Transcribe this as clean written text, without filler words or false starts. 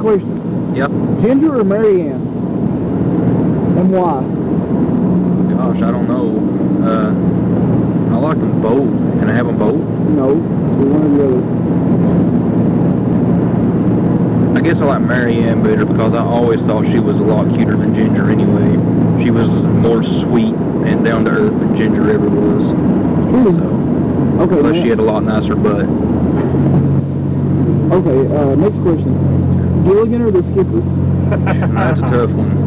question. Yep. Ginger or Marianne? And why? Gosh, I don't know. I like them both. Can I have them both? No, so one or the other. I guess I like Marianne better because I always thought she was a lot cuter than Ginger anyway. She was more sweet and down to earth than Ginger ever was. So, Okay. plus she had a lot nicer butt. Okay, next question. Gilligan or the Skipper? That's a tough one.